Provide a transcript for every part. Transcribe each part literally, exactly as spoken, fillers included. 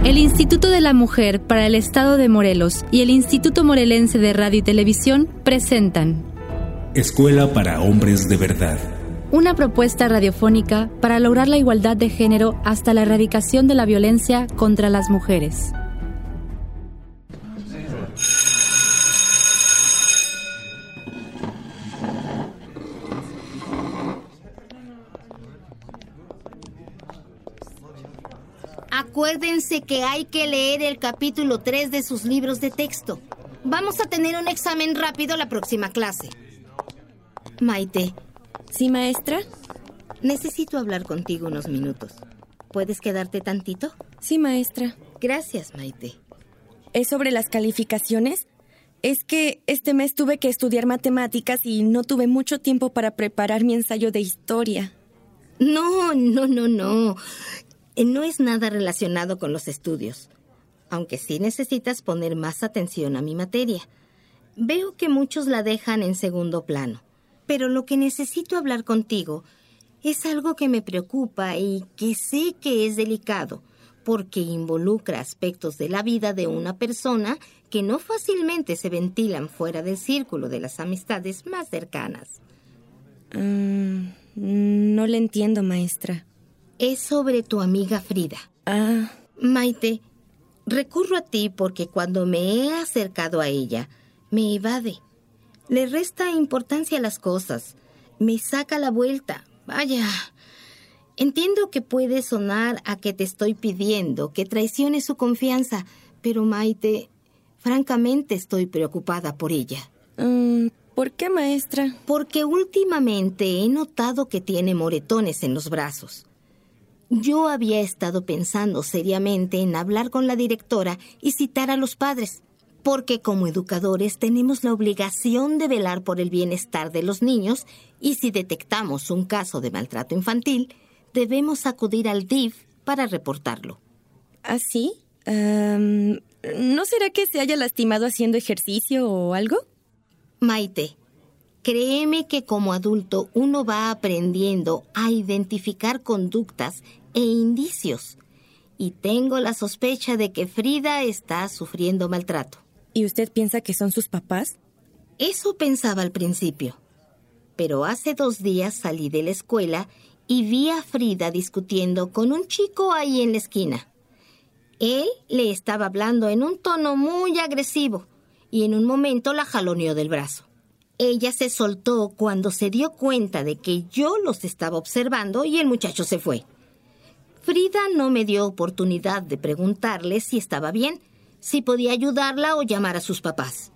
El Instituto de la Mujer para el Estado de Morelos y el Instituto Morelense de Radio y Televisión presentan Escuela para Hombres de Verdad. Una propuesta radiofónica para lograr la igualdad de género hasta la erradicación de la violencia contra las mujeres. Acuérdense que hay que leer el capítulo tres de sus libros de texto. Vamos a tener un examen rápido la próxima clase. Maite. ¿Sí, maestra? Necesito hablar contigo unos minutos. ¿Puedes quedarte tantito? Sí, maestra. Gracias, Maite. ¿Es sobre las calificaciones? Es que este mes tuve que estudiar matemáticas y no tuve mucho tiempo para preparar mi ensayo de historia. No, no, no, no. No es nada relacionado con los estudios, aunque sí necesitas poner más atención a mi materia. Veo que muchos la dejan en segundo plano, pero lo que necesito hablar contigo es algo que me preocupa y que sé que es delicado, porque involucra aspectos de la vida de una persona que no fácilmente se ventilan fuera del círculo de las amistades más cercanas. Um, no le entiendo, maestra. Es sobre tu amiga Frida. Ah. Maite, recurro a ti porque cuando me he acercado a ella, me evade. Le resta importancia a las cosas. Me saca la vuelta. Vaya. Entiendo que puede sonar a que te estoy pidiendo que traiciones su confianza, pero Maite, francamente estoy preocupada por ella. Um, ¿Por qué, maestra? Porque últimamente he notado que tiene moretones en los brazos. Yo había estado pensando seriamente en hablar con la directora y citar a los padres, porque como educadores tenemos la obligación de velar por el bienestar de los niños y si detectamos un caso de maltrato infantil, debemos acudir al D I F para reportarlo. ¿Ah, sí? Um, ¿No será que se haya lastimado haciendo ejercicio o algo? Maite, créeme que como adulto uno va aprendiendo a identificar conductas e indicios. Y tengo la sospecha de que Frida está sufriendo maltrato. ¿Y usted piensa que son sus papás? Eso pensaba al principio. Pero hace dos días salí de la escuela y vi a Frida discutiendo con un chico ahí en la esquina. Él le estaba hablando en un tono muy agresivo y en un momento la jaloneó del brazo. Ella se soltó cuando se dio cuenta de que yo los estaba observando y el muchacho se fue. Frida no me dio oportunidad de preguntarle si estaba bien, si podía ayudarla o llamar a sus papás.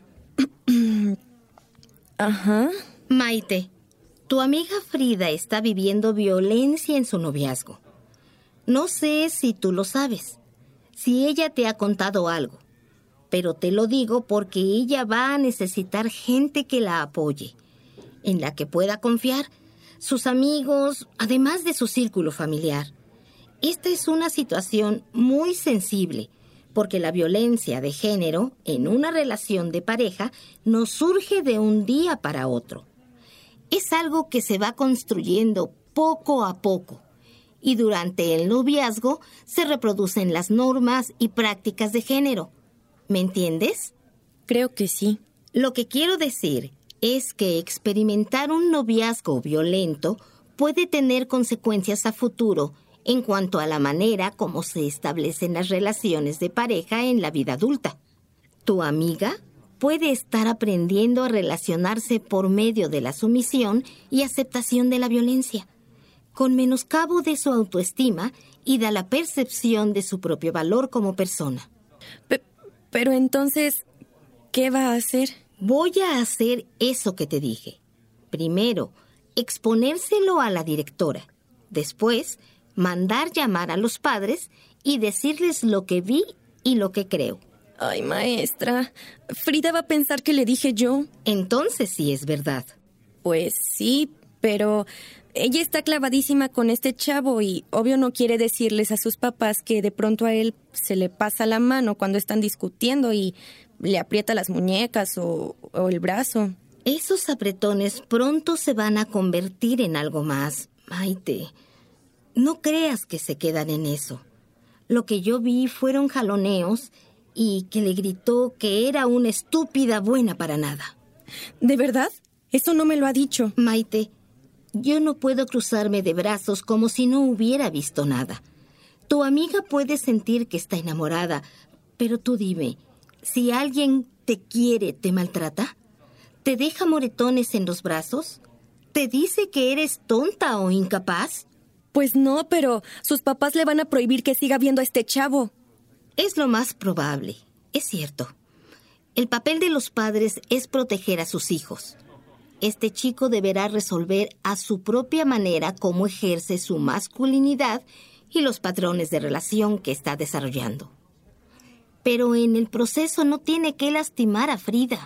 Ajá. Maite, tu amiga Frida está viviendo violencia en su noviazgo. No sé si tú lo sabes, si ella te ha contado algo, pero te lo digo porque ella va a necesitar gente que la apoye, en la que pueda confiar, sus amigos, además de su círculo familiar. Esta es una situación muy sensible, porque la violencia de género en una relación de pareja no surge de un día para otro. Es algo que se va construyendo poco a poco, y durante el noviazgo se reproducen las normas y prácticas de género. ¿Me entiendes? Creo que sí. Lo que quiero decir es que experimentar un noviazgo violento puede tener consecuencias a futuro en cuanto a la manera como se establecen las relaciones de pareja en la vida adulta. Tu amiga puede estar aprendiendo a relacionarse por medio de la sumisión y aceptación de la violencia, con menoscabo de su autoestima y de la percepción de su propio valor como persona. Pe- pero entonces, ¿qué va a hacer? Voy a hacer eso que te dije. Primero, exponérselo a la directora. Después, mandar llamar a los padres y decirles lo que vi y lo que creo. Ay, maestra, Frida va a pensar que le dije yo. Entonces sí es verdad. Pues sí, pero ella está clavadísima con este chavo y obvio no quiere decirles a sus papás que de pronto a él se le pasa la mano cuando están discutiendo y le aprieta las muñecas o, o el brazo. Esos apretones pronto se van a convertir en algo más, Maite. No creas que se quedan en eso. Lo que yo vi fueron jaloneos y que le gritó que era una estúpida buena para nada. ¿De verdad? Eso no me lo ha dicho. Maite, yo no puedo cruzarme de brazos como si no hubiera visto nada. Tu amiga puede sentir que está enamorada, pero tú dime, si alguien te quiere, ¿te maltrata? ¿Te deja moretones en los brazos? ¿Te dice que eres tonta o incapaz? Pues no, pero sus papás le van a prohibir que siga viendo a este chavo. Es lo más probable, es cierto. El papel de los padres es proteger a sus hijos. Este chico deberá resolver a su propia manera cómo ejerce su masculinidad y los patrones de relación que está desarrollando. Pero en el proceso no tiene que lastimar a Frida.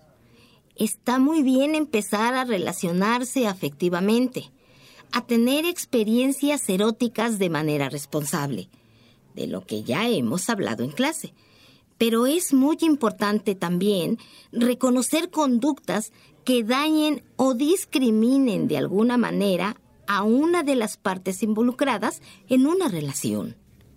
Está muy bien empezar a relacionarse afectivamente, a tener experiencias eróticas de manera responsable, de lo que ya hemos hablado en clase. Pero es muy importante también reconocer conductas que dañen o discriminen de alguna manera a una de las partes involucradas en una relación.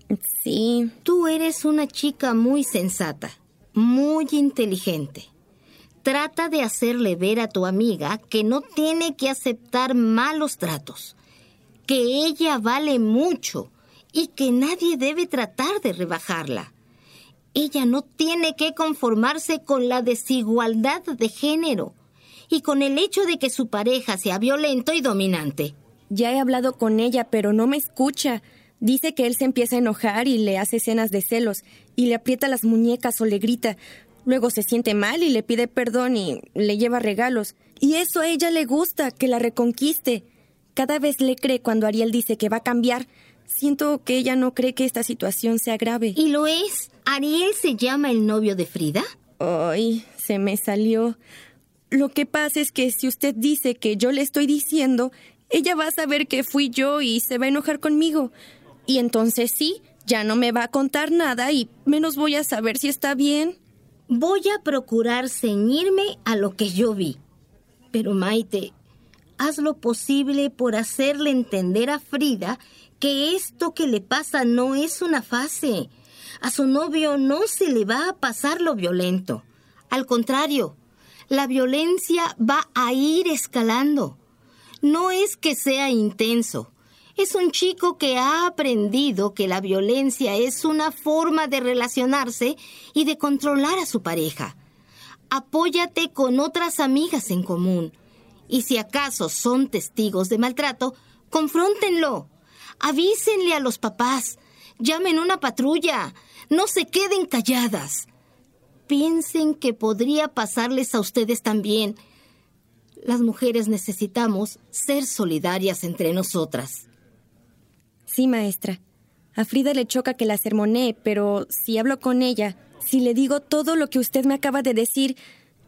Sí. Tú eres una chica muy sensata, muy inteligente. Trata de hacerle ver a tu amiga que no tiene que aceptar malos tratos, que ella vale mucho y que nadie debe tratar de rebajarla. Ella no tiene que conformarse con la desigualdad de género y con el hecho de que su pareja sea violento y dominante. Ya he hablado con ella, pero no me escucha. Dice que él se empieza a enojar y le hace escenas de celos, y le aprieta las muñecas o le grita. Luego se siente mal y le pide perdón y le lleva regalos. Y eso a ella le gusta, que la reconquiste. Cada vez le cree cuando Ariel dice que va a cambiar. Siento que ella no cree que esta situación sea grave. ¿Y lo es? ¿Ariel se llama el novio de Frida? Ay, se me salió. Lo que pasa es que si usted dice que yo le estoy diciendo, ella va a saber que fui yo y se va a enojar conmigo. Y entonces sí, ya no me va a contar nada y menos voy a saber si está bien. Voy a procurar ceñirme a lo que yo vi. Pero Maite, haz lo posible por hacerle entender a Frida que esto que le pasa no es una fase. A su novio no se le va a pasar lo violento. Al contrario, la violencia va a ir escalando. No es que sea intenso. Es un chico que ha aprendido que la violencia es una forma de relacionarse y de controlar a su pareja. Apóyate con otras amigas en común. Y si acaso son testigos de maltrato, confróntenlo. Avísenle a los papás. Llamen una patrulla. No se queden calladas. Piensen que podría pasarles a ustedes también. Las mujeres necesitamos ser solidarias entre nosotras. Sí, maestra. A Frida le choca que la sermonee, pero si hablo con ella, si le digo todo lo que usted me acaba de decir,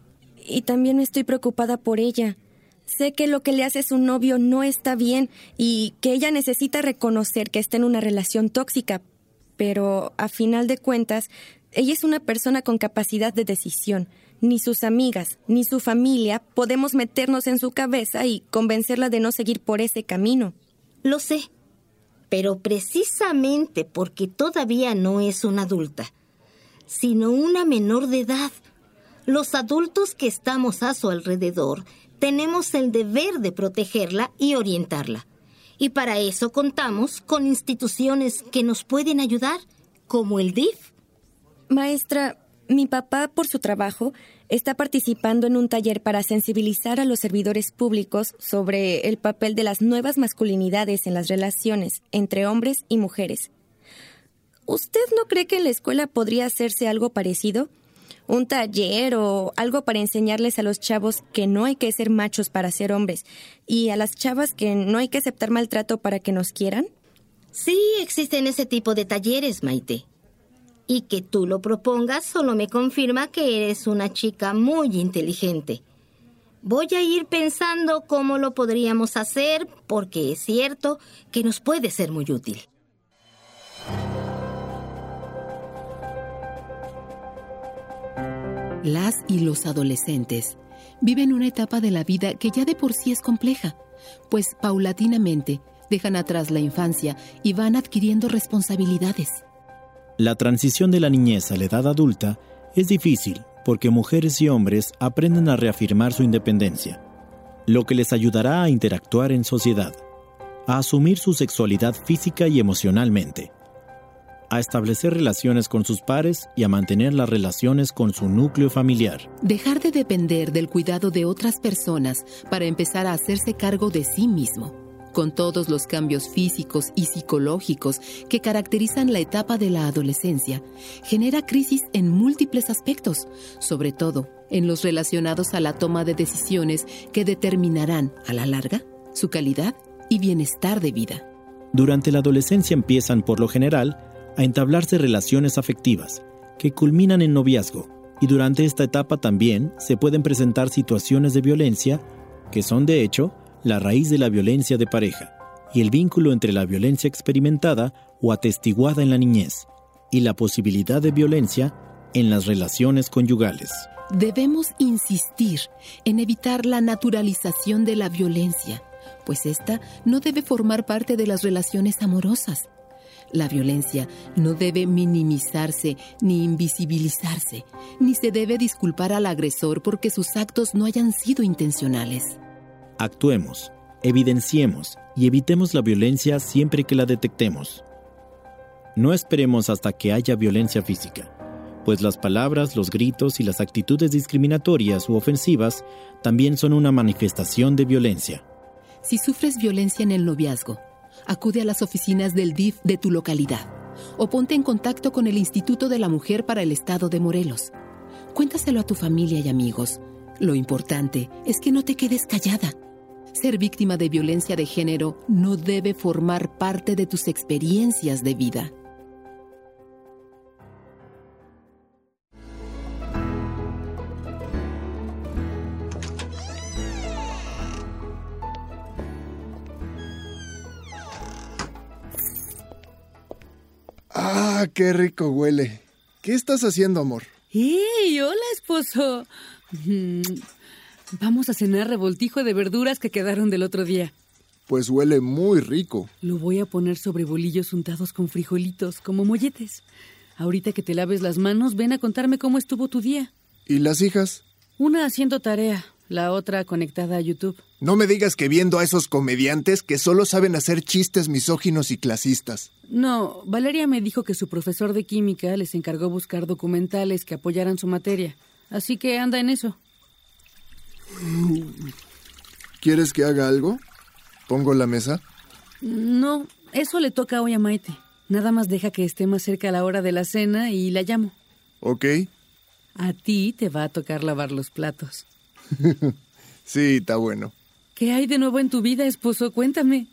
y también estoy preocupada por ella. Sé que lo que le hace su novio no está bien y que ella necesita reconocer que está en una relación tóxica, pero a final de cuentas, ella es una persona con capacidad de decisión. Ni sus amigas, ni su familia podemos meternos en su cabeza y convencerla de no seguir por ese camino. Lo sé. Pero precisamente porque todavía no es una adulta, sino una menor de edad, los adultos que estamos a su alrededor tenemos el deber de protegerla y orientarla. Y para eso contamos con instituciones que nos pueden ayudar, como el D I F. Maestra, mi papá, por su trabajo, está participando en un taller para sensibilizar a los servidores públicos sobre el papel de las nuevas masculinidades en las relaciones entre hombres y mujeres. ¿Usted no cree que en la escuela podría hacerse algo parecido? ¿Un taller o algo para enseñarles a los chavos que no hay que ser machos para ser hombres y a las chavas que no hay que aceptar maltrato para que nos quieran? Sí, existen ese tipo de talleres, Maite. Y que tú lo propongas solo me confirma que eres una chica muy inteligente. Voy a ir pensando cómo lo podríamos hacer, porque es cierto que nos puede ser muy útil. Las y los adolescentes viven una etapa de la vida que ya de por sí es compleja, pues paulatinamente dejan atrás la infancia y van adquiriendo responsabilidades. La transición de la niñez a la edad adulta es difícil porque mujeres y hombres aprenden a reafirmar su independencia, lo que les ayudará a interactuar en sociedad, a asumir su sexualidad física y emocionalmente, a establecer relaciones con sus pares y a mantener las relaciones con su núcleo familiar. Dejar de depender del cuidado de otras personas para empezar a hacerse cargo de sí mismo, con todos los cambios físicos y psicológicos que caracterizan la etapa de la adolescencia, genera crisis en múltiples aspectos, sobre todo en los relacionados a la toma de decisiones que determinarán, a la larga, su calidad y bienestar de vida. Durante la adolescencia empiezan, por lo general, a entablarse relaciones afectivas, que culminan en noviazgo, y durante esta etapa también se pueden presentar situaciones de violencia, que son de hecho la raíz de la violencia de pareja, y el vínculo entre la violencia experimentada o atestiguada en la niñez, y la posibilidad de violencia en las relaciones conyugales. Debemos insistir en evitar la naturalización de la violencia, pues esta no debe formar parte de las relaciones amorosas. La violencia no debe minimizarse ni invisibilizarse, ni se debe disculpar al agresor porque sus actos no hayan sido intencionales. Actuemos, evidenciemos y evitemos la violencia siempre que la detectemos. No esperemos hasta que haya violencia física, pues las palabras, los gritos y las actitudes discriminatorias u ofensivas también son una manifestación de violencia. Si sufres violencia en el noviazgo, acude a las oficinas del D I F de tu localidad o ponte en contacto con el Instituto de la Mujer para el Estado de Morelos. Cuéntaselo a tu familia y amigos. Lo importante es que no te quedes callada. Ser víctima de violencia de género no debe formar parte de tus experiencias de vida. ¡Ah, qué rico huele! ¿Qué estás haciendo, amor? ¡Ey! ¡Hola, esposo! Vamos a cenar revoltijo de verduras que quedaron del otro día. Pues huele muy rico. Lo voy a poner sobre bolillos untados con frijolitos, como molletes. Ahorita que te laves las manos, ven a contarme cómo estuvo tu día. ¿Y las hijas? Una haciendo tarea, la otra conectada a YouTube. No me digas que viendo a esos comediantes que solo saben hacer chistes misóginos y clasistas. No, Valeria me dijo que su profesor de química les encargó buscar documentales que apoyaran su materia. Así que anda en eso. ¿Quieres que haga algo? ¿Pongo la mesa? No, eso le toca hoy a Maite. Nada más deja que esté más cerca a la hora de la cena y la llamo. Ok. A ti te va a tocar lavar los platos. Sí, está bueno. ¿Qué hay de nuevo en tu vida, esposo? Cuéntame.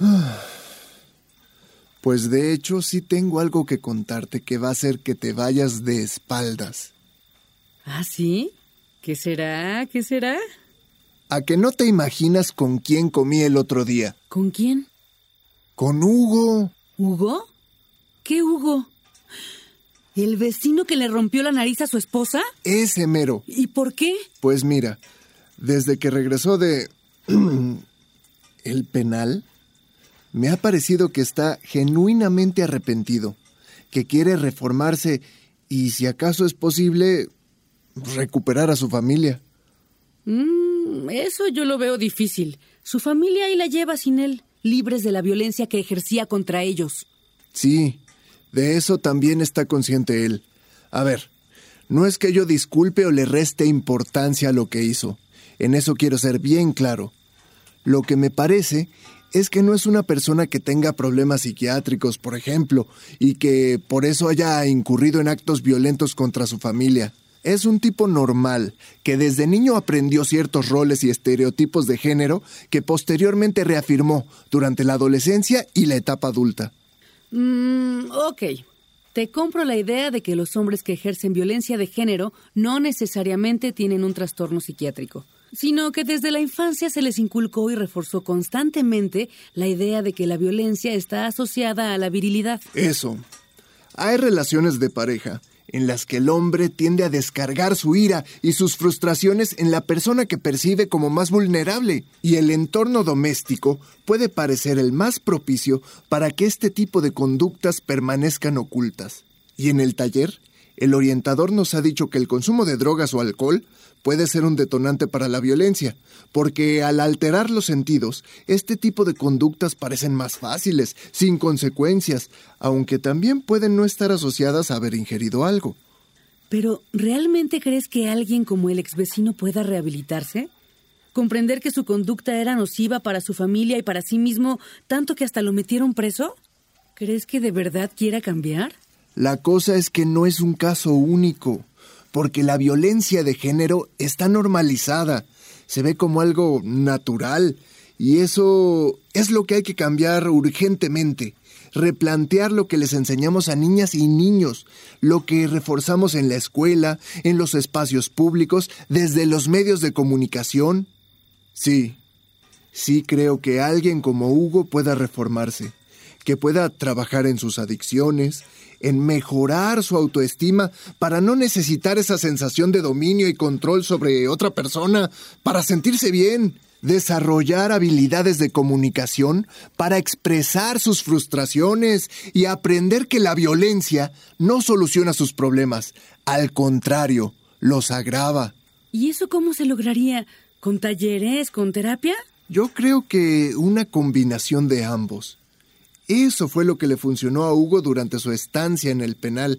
Pues de hecho sí tengo algo que contarte que va a hacer que te vayas de espaldas. ¿Ah, sí? ¿Qué será? ¿Qué será? ¿A que no te imaginas con quién comí el otro día? ¿Con quién? Con Hugo. ¿Hugo? ¿Qué Hugo? ¿El vecino que le rompió la nariz a su esposa? Ese mero. ¿Y por qué? Pues mira, desde que regresó de... el penal, me ha parecido que está genuinamente arrepentido, que quiere reformarse y, si acaso es posible, recuperar a su familia. Mm, eso yo lo veo difícil. Su familia ahí la lleva sin él, libres de la violencia que ejercía contra ellos. Sí, de eso también está consciente él. A ver, no es que yo disculpe o le reste importancia a lo que hizo. En eso quiero ser bien claro. Lo que me parece es que no es una persona que tenga problemas psiquiátricos, por ejemplo, y que por eso haya incurrido en actos violentos contra su familia. Es un tipo normal, que desde niño aprendió ciertos roles y estereotipos de género que posteriormente reafirmó durante la adolescencia y la etapa adulta. Mm, ok. Te compro la idea de que los hombres que ejercen violencia de género no necesariamente tienen un trastorno psiquiátrico, sino que desde la infancia se les inculcó y reforzó constantemente la idea de que la violencia está asociada a la virilidad. Eso. Hay relaciones de pareja en las que el hombre tiende a descargar su ira y sus frustraciones en la persona que percibe como más vulnerable, y el entorno doméstico puede parecer el más propicio para que este tipo de conductas permanezcan ocultas. Y en el taller, el orientador nos ha dicho que el consumo de drogas o alcohol puede ser un detonante para la violencia, porque al alterar los sentidos, este tipo de conductas parecen más fáciles, sin consecuencias, aunque también pueden no estar asociadas a haber ingerido algo. Pero, ¿realmente crees que alguien como el exvecino pueda rehabilitarse? ¿Comprender que su conducta era nociva para su familia y para sí mismo, tanto que hasta lo metieron preso? ¿Crees que de verdad quiera cambiar? La cosa es que no es un caso único, porque la violencia de género está normalizada, se ve como algo natural, y eso es lo que hay que cambiar urgentemente, replantear lo que les enseñamos a niñas y niños, lo que reforzamos en la escuela, en los espacios públicos, desde los medios de comunicación. Sí, sí creo que alguien como Hugo pueda reformarse, que pueda trabajar en sus adicciones, en mejorar su autoestima para no necesitar esa sensación de dominio y control sobre otra persona, para sentirse bien, desarrollar habilidades de comunicación para expresar sus frustraciones y aprender que la violencia no soluciona sus problemas, al contrario, los agrava. ¿Y eso cómo se lograría? ¿Con talleres, con terapia? Yo creo que una combinación de ambos. Eso fue lo que le funcionó a Hugo durante su estancia en el penal.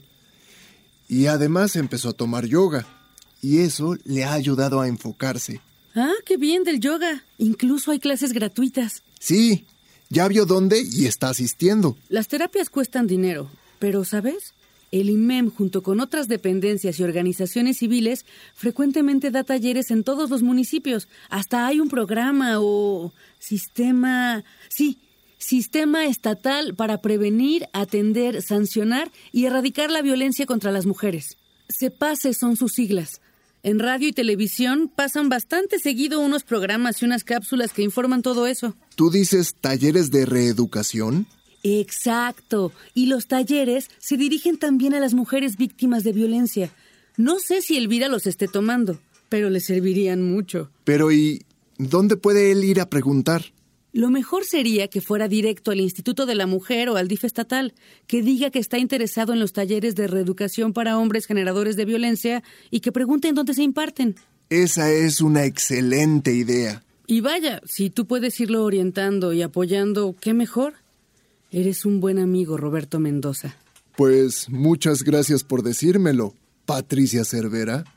Y además empezó a tomar yoga. Y eso le ha ayudado a enfocarse. Ah, qué bien del yoga. Incluso hay clases gratuitas. Sí, ya vio dónde y está asistiendo. Las terapias cuestan dinero, pero ¿sabes? El I M E M, junto con otras dependencias y organizaciones civiles, frecuentemente da talleres en todos los municipios. Hasta hay un programa o sistema... Sí, Sistema Estatal para Prevenir, Atender, Sancionar y Erradicar la Violencia contra las Mujeres. CEPACE son sus siglas. En radio y televisión pasan bastante seguido unos programas y unas cápsulas que informan todo eso. ¿Tú dices talleres de reeducación? Exacto. Y los talleres se dirigen también a las mujeres víctimas de violencia. No sé si Elvira los esté tomando, pero le servirían mucho. Pero ¿y dónde puede él ir a preguntar? Lo mejor sería que fuera directo al Instituto de la Mujer o al D I F estatal, que diga que está interesado en los talleres de reeducación para hombres generadores de violencia y que pregunten dónde se imparten. Esa es una excelente idea. Y vaya, si tú puedes irlo orientando y apoyando, ¿qué mejor? Eres un buen amigo, Roberto Mendoza. Pues muchas gracias por decírmelo, Patricia Cervera.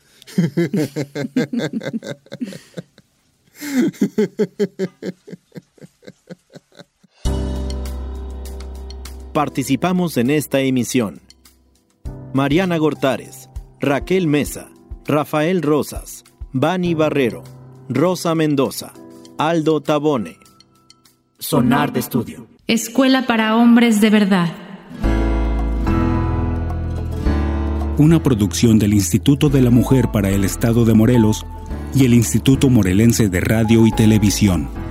Participamos en esta emisión: Mariana Gortares, Raquel Mesa, Rafael Rosas, Vani Barrero, Rosa Mendoza, Aldo Tabone. Sonar de Estudio. Escuela para Hombres de Verdad. Una producción del Instituto de la Mujer para el Estado de Morelos y el Instituto Morelense de Radio y Televisión.